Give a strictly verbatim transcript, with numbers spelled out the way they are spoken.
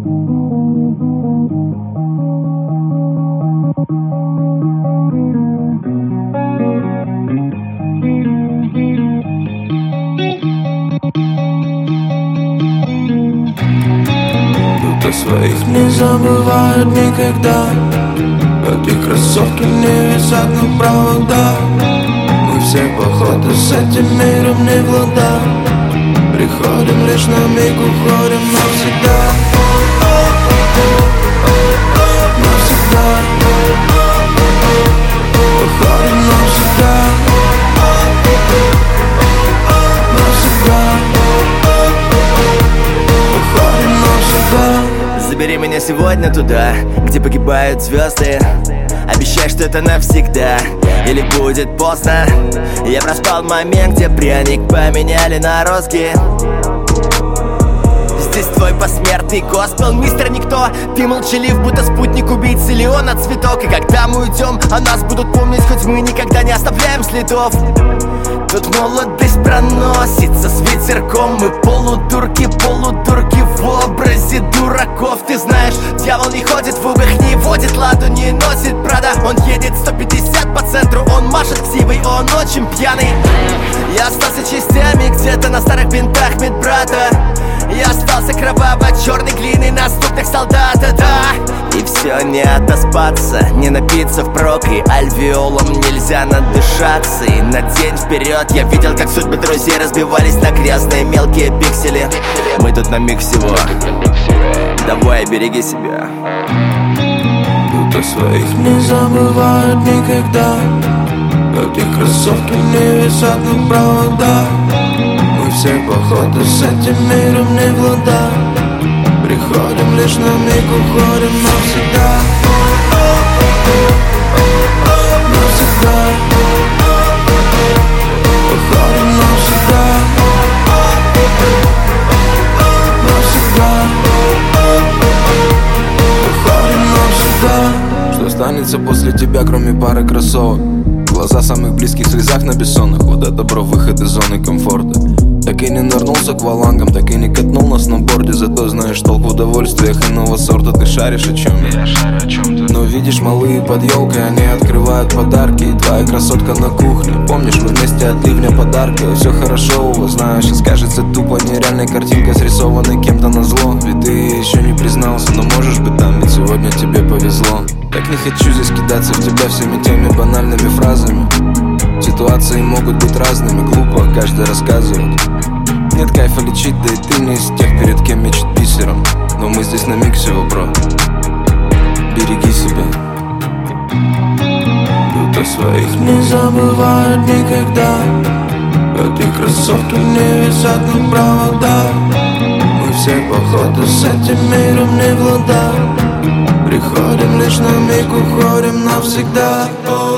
Кто своих не забывает никогда. Эти кроссовки не висят на проводах. Мы все походу с этим миром не в ладах. Приходим лишь на миг, уходим навсегда. Навсегда. Уходим навсегда. Навсегда. Уходим навсегда. Забери меня сегодня туда, где погибают звезды. Обещай, что это навсегда, или будет поздно. Я проспал момент, где пряник поменяли на розги. Здесь твой посмертный госпел, мистер Никто. Ты молчалив, будто спутник убийцы Леона цветок. И когда мы уйдем, о нас будут помнить, хоть мы никогда не оставляем следов. Тут молодость проносится с ветерком. Мы полудурки, полудурки в образе дураков. Ты знаешь, дьявол не ходит в угах, не водит ладу, не носит Прада. Он едет сто пятьдесят по центру, он машет ксивой, он очень пьяный. Я остался частями где-то на старых бинтах медбрата. Я остался кроваво-черной глиной на ступнях солдата, да. И все не отоспаться, не напиться впрок. И альвеолом нельзя надышаться. И на день вперед я видел, как судьбы друзей разбивались на грязные мелкие пиксели. Мы тут на миг всего, давай береги себя. Кто своих не забывает никогда. Эти кроссовки не висят на проводах. Мы все походу с этим миром не в ладах. Приходим лишь на миг, уходим навсегда. Навсегда. Уходим навсегда. Навсегда. Уходим навсегда. Что останется после тебя, кроме пары кроссовок? Глаза самых близких в слезах на бессонных. Вот это, бро, выход из зоны комфорта. Так и не нырнулся к валангам, так и не катнул на сноуборде. Зато знаешь толк в удовольствиях иного сорта. Ты шаришь о чем я? Я шарю о чем ты. Но видишь, малые под елкой, они открывают подарки. И твоя красотка на кухне. Помнишь, мы вместе от ливня подарка. И все хорошо у вас, знаешь, сейчас кажется тупо нереальной картинкой, срисованной кем-то назло. Ведь ты еще не признался, но можешь быть там, ведь сегодня тебе повезло. Так не хочу здесь кидаться в тебя всеми теми банальными фразами. Ситуации могут быть разными, глупо каждый рассказывает. Нет кайфа лечить, да и ты не из тех, перед кем мечет бисером. Но мы здесь на миг всего, бро. Береги себя. Кто своих не забывает никогда. Эти кроссовки не висят на проводах. Мы все походу с этим миром не в ладах. Приходим лишь на миг, уходим навсегда.